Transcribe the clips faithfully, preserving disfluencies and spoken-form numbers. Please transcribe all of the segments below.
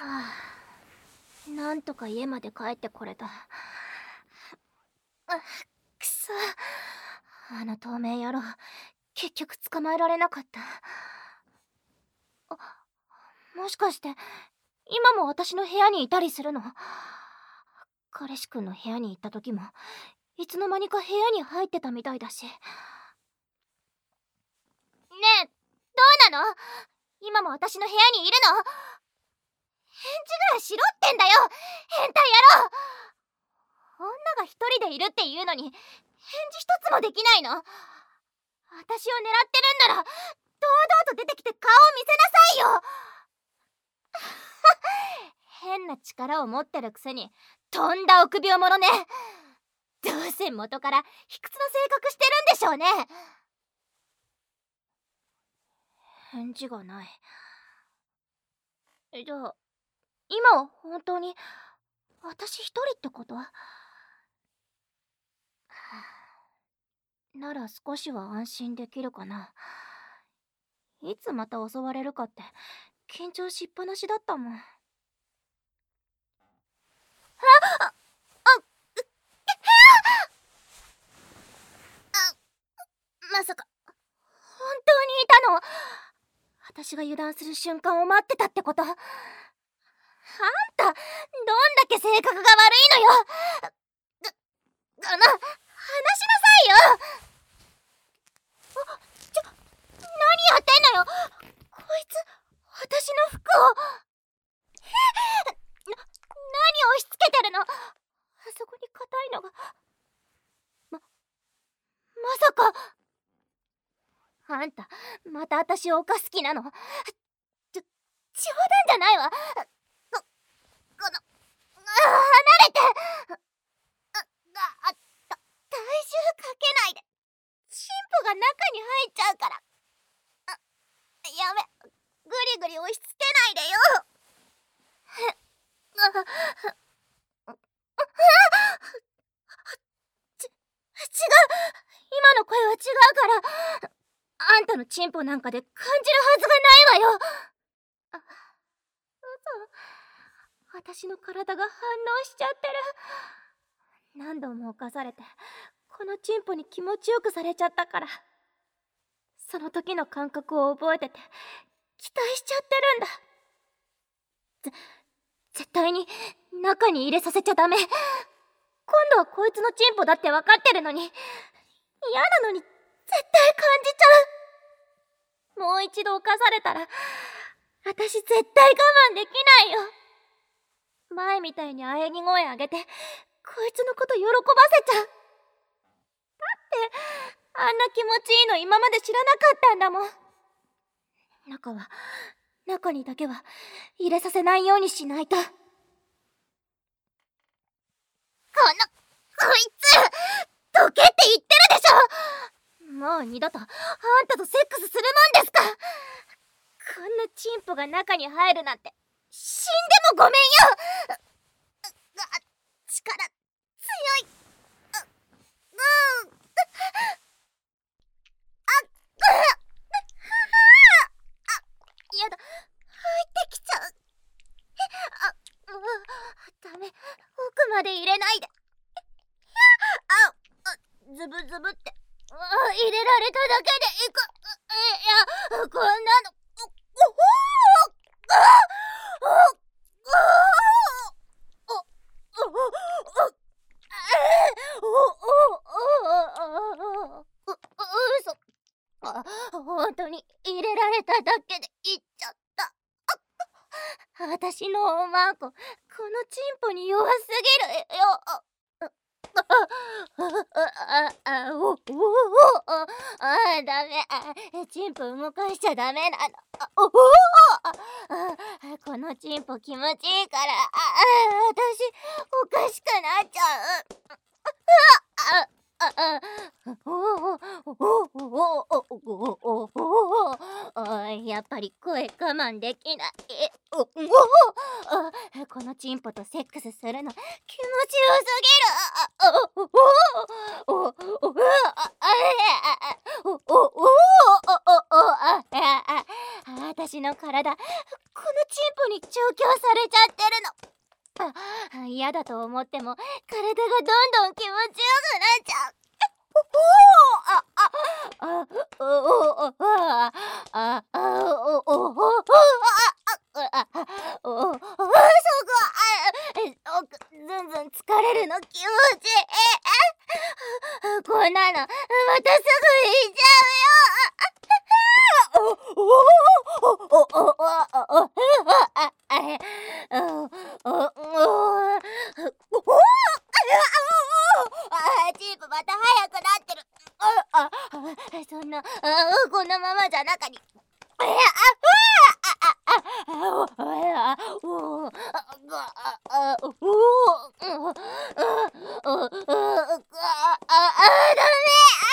あ、なんとか家まで帰ってこれた。あ、くそ。あの透明野郎、結局捕まえられなかった。あ、もしかして今も私の部屋にいたりするの？彼氏くんの部屋に行った時もいつの間にか部屋に入ってたみたいだし。ねえ、どうなの？今も私の部屋にいるの？返事ぐらいしろってんだよ、変態野郎！女が一人でいるっていうのに返事一つもできないの？私を狙ってるんなら堂々と出てきて顔を見せなさいよ！変な力を持ってるくせにとんだ臆病者ね。どうせ元から卑屈な性格してるんでしょうね。返事がない。じゃあ今は本当に私一人ってこと？なら少しは安心できるかな。いつまた襲われるかって緊張しっぱなしだったもん。ああああ、まさか本当にいたの？私が油断する瞬間を待ってたってこと？あんたどんだけ性格が悪いのよ！あの、話しなさいよ！あ、ちょ、何やってんのよ！こいつ私の服をえな、何押し付けてるの？あそこに硬いのがま、まさかあんたまた私を犯す気なの？ちょ、冗談じゃないわ。こ、この離れて！あ、あ、た、体重かけないで。チンポが中に入っちゃうから。あ、やめ、ぐりぐり押し付けないでよ。あ、ち、違う。今の声は違うから。あんたのチンポなんかで感じるはずがないわよ。あ、嘘。私の体が反応しちゃってる。何度も犯されてこのチンポに気持ちよくされちゃったから、その時の感覚を覚えてて期待しちゃってるんだ。ぜ絶対に中に入れさせちゃダメ。今度はこいつのチンポだって分かってるのに、嫌なのに絶対感じちゃう。もう一度犯されたら私絶対我慢できないよ。前みたいに喘ぎ声上げてこいつのこと喜ばせちゃう。だってあんな気持ちいいの今まで知らなかったんだもん。中は中にだけは入れさせないようにしないと。このこいつどけって言ってるでしょ。もう二度とあんたとセックスするもんですか。こんなチンポが中に入るなんて死んでもごめんよ。あ、力強い。あ、うん。あ、あ、やだ、入ってきちゃう。あ、もうダメ、奥まで入れないで。あ、あ、ズブズブって、あ、入れられただけでいく。いや、こんなの、お、おほー、あ、お、お、お、お、嘘。あ、本当に入れられただけでいっちゃった。あ、私のおまんこ、このチンポに弱すぎるよ。あ、あ、あ、あ、お、お、お、あ、あ、ダメ。あ、チンポ動かしちゃダメなの。あ、お、お、あ、あ、このチンポ気持ちいいから、あ、私おかしくなっちゃう。あ、あ、あ、おお、おお、おお、おお、やっぱり声我慢できない。おお、このチンポとセックスするの気持ちよすぎる。おお、おお、おお、おお、おお、おお、私の体このチンポに調教されちゃってるの。あ、嫌だと思っても体がどんどん気持ちよくなっちゃう。おおあああおおああああおおおおああおおそこあずんずん疲れるの気持ちいい。こんなのまたすぐ行っちゃうよ。おおおおおおおああおおおあチープまた速くなってる。ああそんなあこのままじゃ中にああああああおおああおおああダメ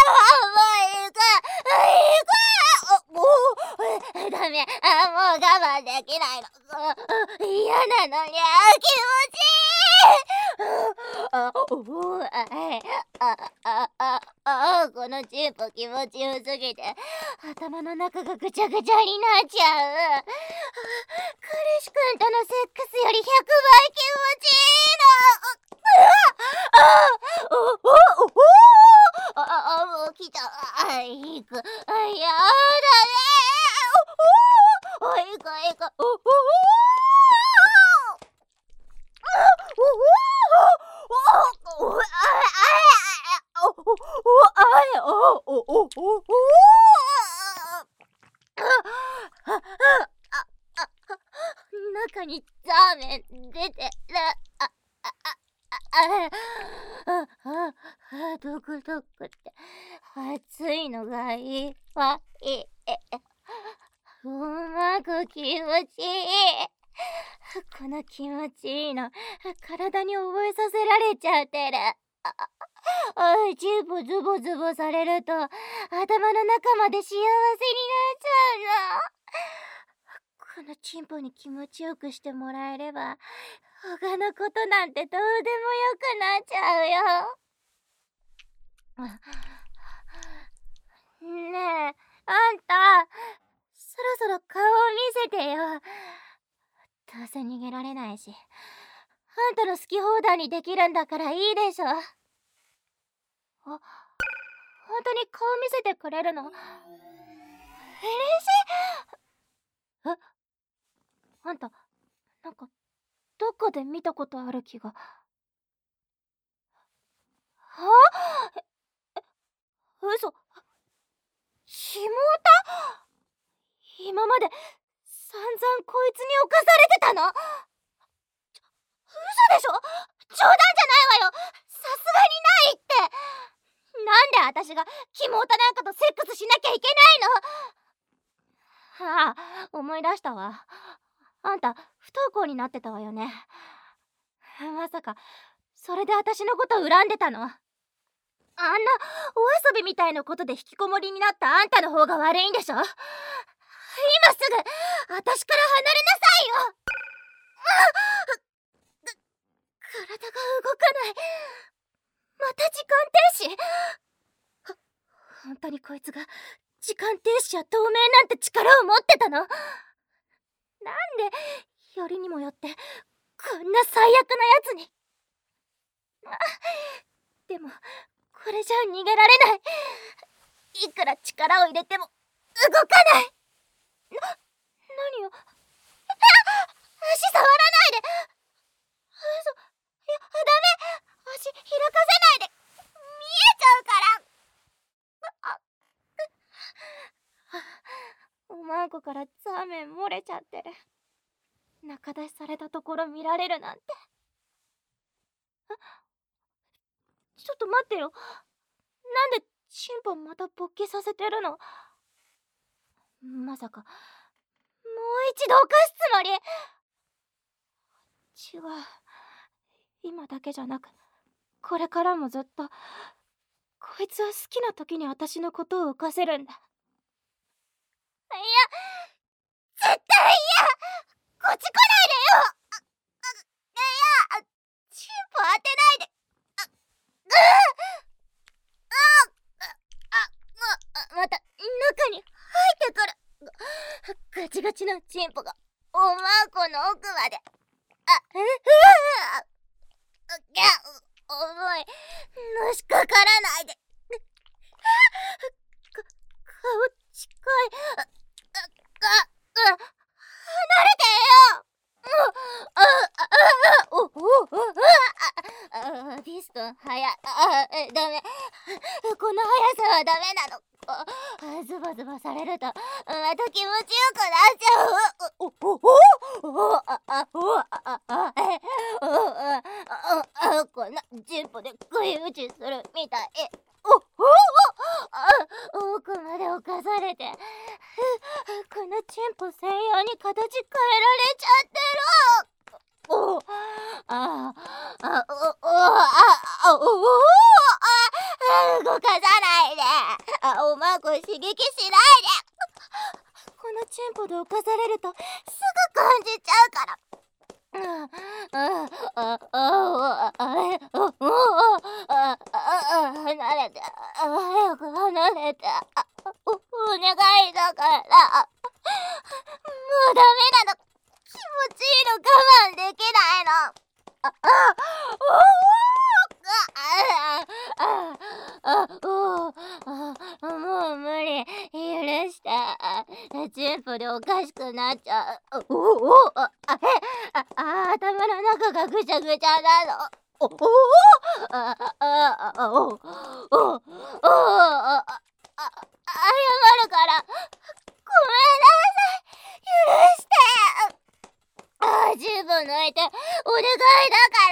ダメあもう我慢できないの。嫌なのに気持ちいい。あおああああこのチンポ気持ちよすぎて頭の中がぐちゃぐちゃになっちゃう。彼氏くんとのセックスよりひゃくばい気持ちいいの。ああおおおああもう来た。あいくあやだね。おおいかいかおお中にザーメン出てる。ああああああドクドクって熱いのがいっぱい。うまく気持ちいい。この気持ちいいの体に覚えさせられちゃってる。ああチンポズボズボされると頭の中まで幸せになっちゃうの。このチンポに気持ちよくしてもらえれば他のことなんてどうでもよくなっちゃうよ。ねえあんたそろそろ顔を見せてよ。どうせ逃げられないしあんたの好き放題にできるんだからいいでしょ。あ、本当に顔見せてくれるの？嬉しい。え、あんたなんかどっかで見たことある気が。はあ？え、嘘。ひもた？今まで散々こいつに侵されてたの？嘘でしょ？冗談じゃないわよ。さすがにないって。なんで私がキモオタなんかとセックスしなきゃいけないの？ああ、思い出したわ。あんた不登校になってたわよね。まさかそれで私のこと恨んでたの？あんなお遊びみたいなことで引きこもりになったあんたの方が悪いんでしょ？今すぐ私から離れなさいよ。体が動かない。また時間停止。本当にこいつが時間停止や透明なんて力を持ってたの？なんでよりにもよってこんな最悪なやつに。でもこれじゃ逃げられない。いくら力を入れても動かない。な、何よ。足触らないで。嘘。いや、ダメ。足開かせないで。見えちゃうから。あ、おまんこからザーメン漏れちゃってる。仲出しされたところ見られるなんて。ちょっと待ってよ。なんでチンポまた勃起させてるの？まさかもう一度犯すつもり？違う。今だけじゃなくこれからもずっとこいつは好きな時に私のことを浮かせるんだ。いや絶対嫌。こっち来ないでよ。いやチンポ当てないで。また中に入ってくる。ガチガチなチンポがおまこの奥まで。あ、うわいや、重い。のしかからないで。か、顔近い。あ、か、離れてよ。あ、あ、あ、お、お、あ、あ、ピストン、はや、あ、ダメ。この速さはダメなの。あ、ズバズバされるとまた気持ちよくなっちゃう。お、お、お、お、あ、あ、お、あ、あ、あ、え、お、あ、あ、あ、こんなチンポで食い打ちするみたい。お、お、お、あ、奥まで侵されて、このチンポ専用に形変えられちゃってる。お、あ、あ、お、お、あ、あ、お、お、あ、動かさないで。あ、おまこ刺激しないで。このチンポで侵されるとすぐ感じちゃうから。あ、あ、あ、あ、あ、あ、あ、あ、離れて、早く離れて、お、お願いだから。もうダメなの。気持ちいいの我慢できないの。あ、あ、おお、あ、あ、あ、お、あ、もう無理。許して。チンポでおかしくなっちゃう。おお、あ、あ、え、あ、あ、頭の中がぐちゃぐちゃなの。おお、あ、あ、あ、あ、お、お、お、あ、あ、謝るから。ごめんなさい。許して。あ、チンポ抜いてお願いだから。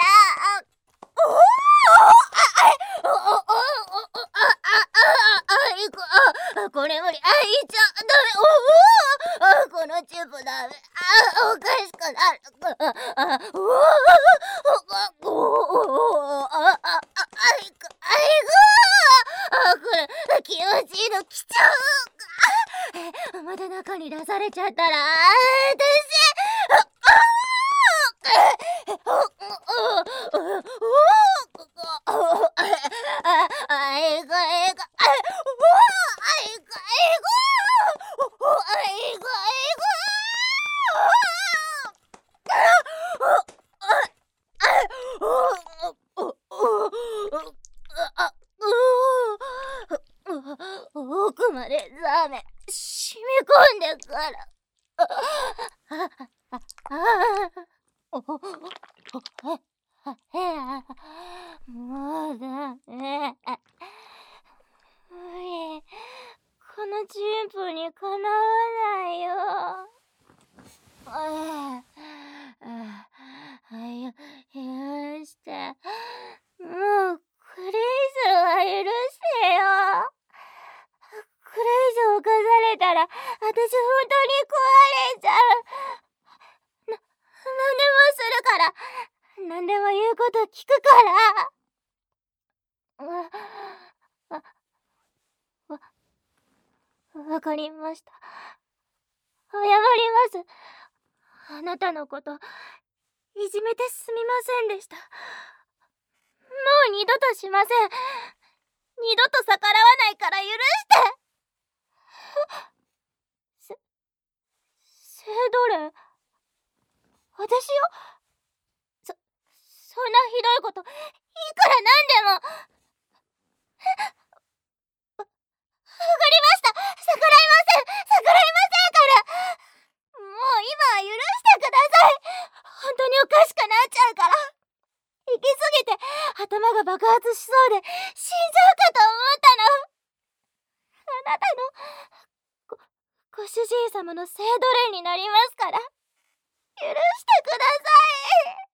おお、あ、あ、お、お、お、お、あ、あ、あ、いく、あ、これ無理、あ、いっちゃダメ、おお、あ、このチューブダメ、あ、おかしくなる、あ、おお、おお、あ、あ、あ、いく、あ、いく、あ、これ気持ちいいの来ちゃう。また中に出されちゃったら、私、あ、奥までザーメン染み込んでくる。ああ、お、お、お、え、もうダメ。無理。このチンポにかなわないよ。ああ、あ、よ、許して。もう、これ以上は許してよ。これ以上犯されたら、私本当に壊れちゃう。な、なんでもするから。なんでも言うこと聞くから。わ、わ、わ、わかりました。謝ります。あなたのこと、いじめてすみませんでした。もう二度としません。二度と逆らわないから許して。せ、セドレ、私よ。そ、そんなひどいこと、いくらなんでも。わ、わかりました。逆らいません。逆らいませんから。もう今は許してください。本当におかしくなっちゃうから。行き過ぎて頭が爆発しそうで死んじゃうかと思ったの。あなたのご、ご主人様の性奴隷になりますから許してください。